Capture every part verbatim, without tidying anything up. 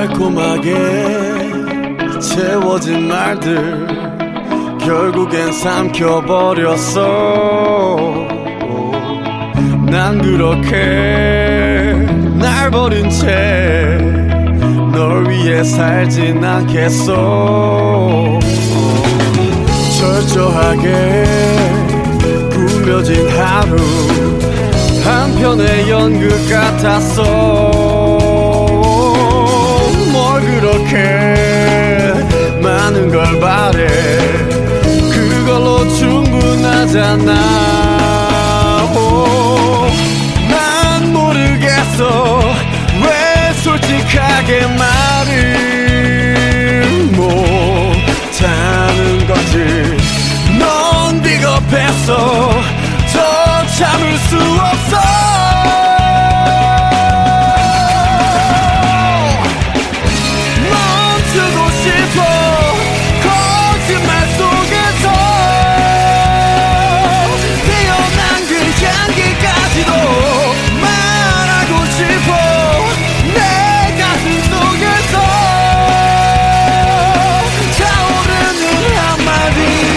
달콤하게 채워진 말들 결국엔 삼켜버렸어. 난 그렇게 날 버린 채 널 위해 살진 않겠어. 철저하게 꾸며진 하루 한편의 연극 같았어. 뭘 그렇게 많은 걸 바래. 그걸로 충분하잖아. 오, 난 모르겠어 왜 솔직하게 말을 못하는 건지. 넌 비겁했어 더 참을 수 없어. 멈추고 싶어 거짓말 속에서 태어난 그 향기까지도 말하고 싶어. 내 가슴 속에서 차오르는 한마디.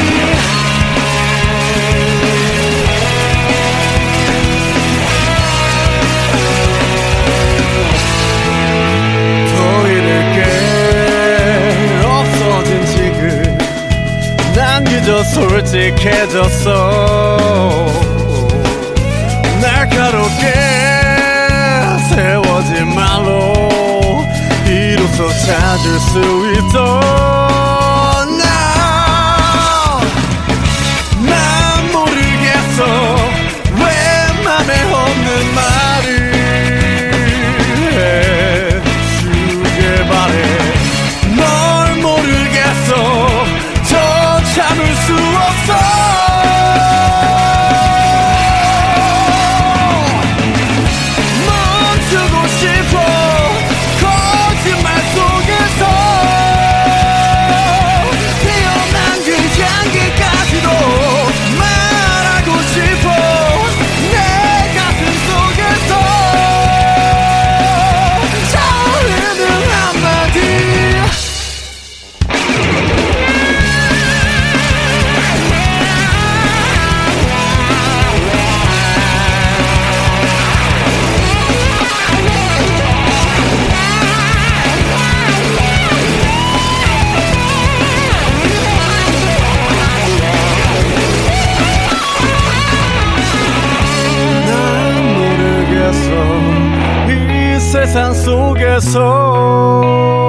더 잃을 게 없어진 지금 난 그저 솔직해졌어. 날카롭게 세워진 말로 비로소 찾을 수 있어. 난 모르겠어 왜 맘에 없는 말을 해주길 바래. 널 모르겠어 더 참을 수 없어. 멈추고 싶어 거짓말 속에서 태어난 그 향기까지도 말하고 싶어. 내 가슴 속에서 차오르는 한마디. 난 모르겠어 이 세상 속에서